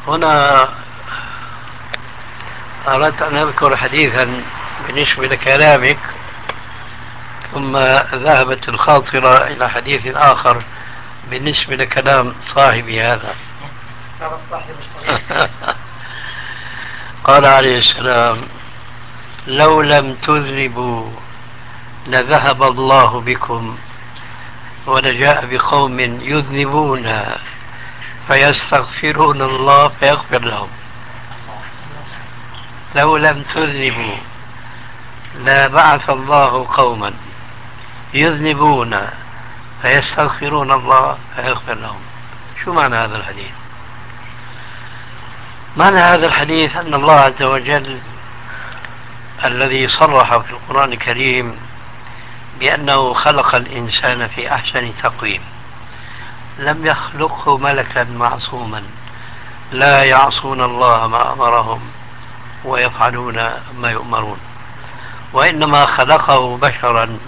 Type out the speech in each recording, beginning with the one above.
هنا أردت أن أذكر حديثا بالنسبة لكلامك، ثم ذهبت الخاطرة إلى حديث آخر بالنسبة لكلام صاحبي هذا. قال عليه السلام: لو لم تذنبوا لذهب الله بكم ولجاء بقوم يذنبون فيستغفرون الله فيغفر لهم. لو لم تذنبوا لبعث الله قوما يذنبون فيستغفرون الله فيغفر لهم. شو معنى هذا الحديث؟ معنى هذا الحديث أن الله عز وجل الذي صرح في القرآن الكريم بأنه خلق الإنسان في أحسن تقويم لم يخلقه ملكا معصوما لا يعصون الله ما أمرهم ويفعلون ما يؤمرون، وإنما خلقه بشرا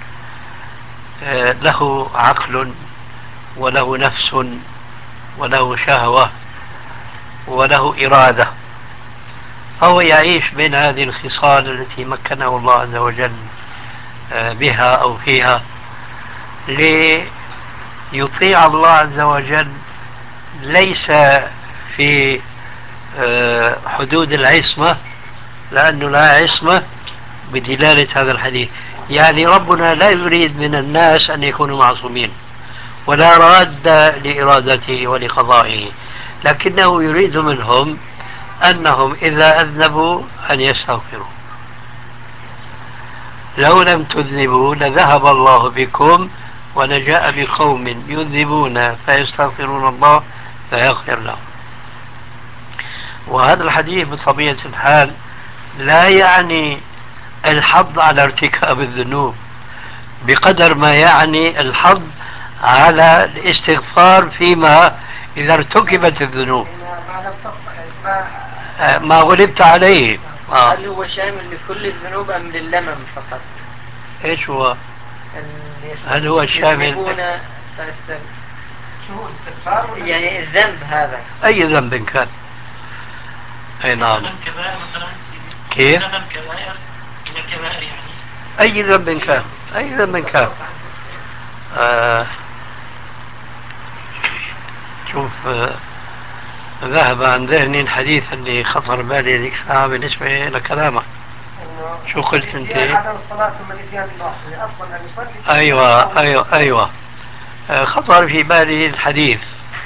له عقل وله نفس وله شهوة وله إرادة، فهو يعيش بين هذه الخصال التي مكنه الله عز وجل بها أو فيها ليطيع الله عز وجل، ليس في حدود العصمة، لأنه لا عصمة بدلالة هذا الحديث. يعني ربنا لا يريد من الناس أن يكونوا معصومين ولا راد لإرادته ولقضائه، لكنه يريد منهم أنهم إذا أذنبوا أن يستغفروا. لو لم تذنبوا لذهب الله بكم ولجاء بقوم يذنبون فيستغفرون الله فيغفر لهم. وهذا الحديث بطبيعة الحال لا يعني الحض على ارتكاب الذنوب بقدر ما يعني الحض على الاستغفار فيما إذا ارتكبت الذنوب ما غلبت عليه. هل هو شامل لكل الذنوب أم للمم فقط؟ ايش هو؟ هل هو شامل؟ شو هو الاستغفار؟ يعني الذنب هذا أي ذنب كان. أي نعم. كيف؟ أي ذنب كان، أي ذنب كان. شوف، ذهب عن ذهني الحديث اللي خطر بالي ذيك الساعة بالنسبة لكلامك. شو قلت أنت؟ أيوة خطر في بالي الحديث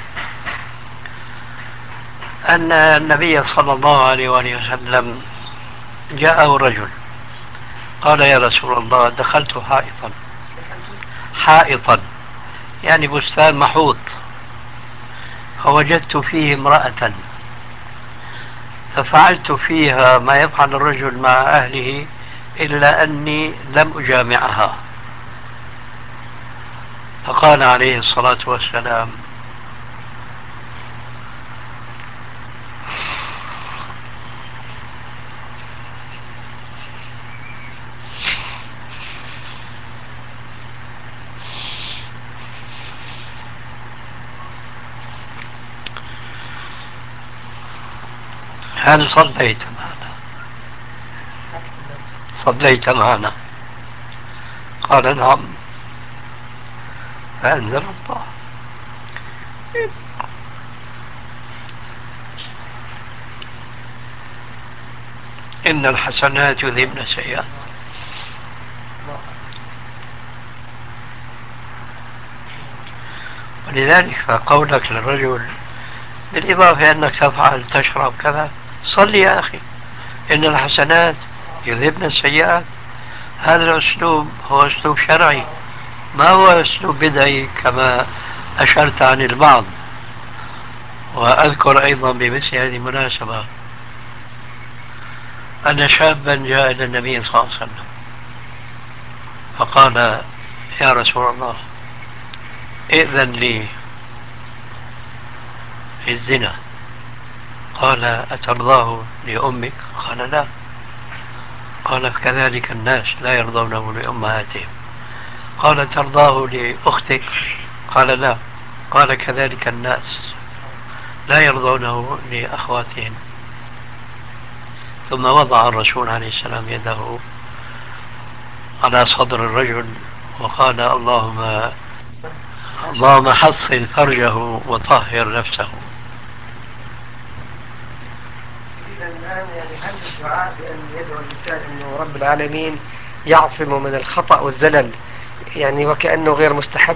أن النبي صلى الله عليه وآله وسلم جاءه رجل قال: يا رسول الله، دخلت حائطا يعني بستان محوط، فوجدت فيه امرأة ففعلت فيها ما يفعل الرجل مع أهله إلا أني لم أجامعها. فقال عليه الصلاة والسلام: هل صليت معنا؟ قال: نعم. فأنزل الله: إن الحسنات يذهبن السيئات. ولذلك فقولك للرجل بالإضافة أنك تفعل تشرب كذا، صلي يا أخي، إن الحسنات يذهبن السيئات، هذا الأسلوب هو أسلوب شرعي، ما هو أسلوب بدعي كما أشرت عن البعض. وأذكر أيضا بمثل هذه المناسبة أن شابا جاء إلى النبي صلى الله عليه وسلم فقال: يا رسول الله، ائذن لي في الزنا. قال: أترضاه لأمك؟ قال: لا. قال: كذلك الناس لا يرضونه لأمهاتهم. قال: ترضاه لأختك؟ قال: لا. قال: كذلك الناس لا يرضونه لأخواتهم. ثم وضع الرسول عليه السلام يده على صدر الرجل وقال: اللهم حصن فرجه وطهر نفسه. إذا الآن يعني هل الدعاء بأن يدعو الإنسان أنه رب العالمين يعصمه من الخطأ والزلل يعني وكأنه غير مستحب؟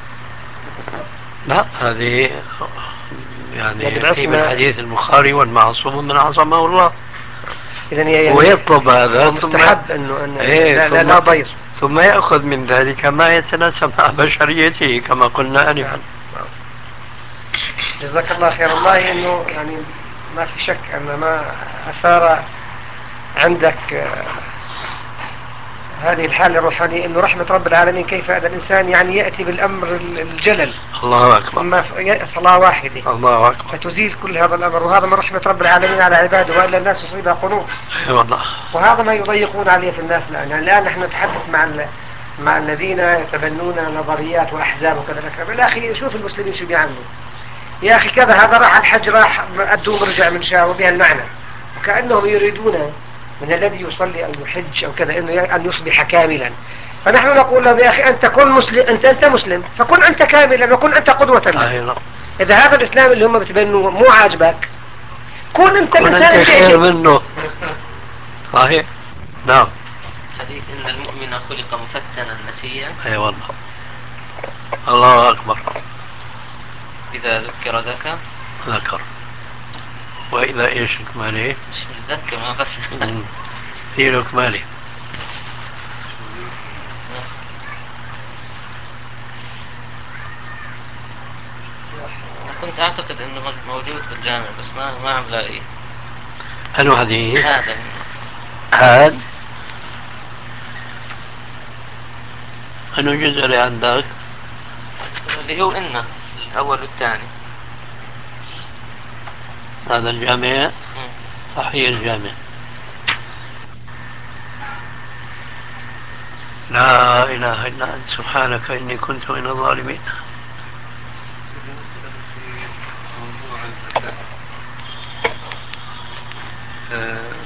لا، هذه يعني في العصمة الحديث البخاري: والمعصوم من عصمه الله. إذا يعني ويطلب هذا مستحب أنه إيه لا ضير، ثم يأخذ من ذلك ما يتناسب مع بشريته كما قلنا آنفا. جزاك الله خير. والله انه يعني ما في شك ان ما اثار عندك هذه الحالة الروحانية انه رحمة رب العالمين كيف هذا الانسان يعني يأتي بالامر الجلل. الله اكبر. اما صلاة واحدة الله اكبر. فتزيل كل هذا الامر، وهذا من رحمة رب العالمين على عباده، والا الناس يصيبها قنوط. والله. وهذا ما يضيقون عليه في الناس الان. يعني الان نحن نتحدث مع الذين يتبنون نظريات واحزاب وكذا. يا اخي شوف المسلمين شو بيعملوا. يا أخي كذا، هذا راح الحج راح الدوم رجع من شاء وبها المعنى، وكأنهم يريدون من الذي يصلي أو يحج أو كذا أن يصبح كاملا. فنحن نقول لهم: يا أخي أنت كن مسلم، أنت مسلم، فكن أنت كاملا وكن أنت قدوة لهم. إذا هذا الإسلام اللي هم بتبنوه مو عاجبك، كن أنت الإنسان اللي خير منه. صحيح. نعم. حديث إن المؤمن خلق مفتنا نسيا. أي والله. الله أكبر. إذا ذكر ذكر، وإذا إيش كماله؟ مش متذكر ما بس في له كماله. كنت أعتقد إنه موجود في الجامع بس ما عم لاقيه. أنو حديث؟ هذا أنو جزء اللي عندك؟ اللي هو إنه الأول والثاني. هذا الجامع صحيح الجامع. لا إله إلا أنت سبحانك إني كنت من الظالمين. بالنسبة في موضوع الزكاة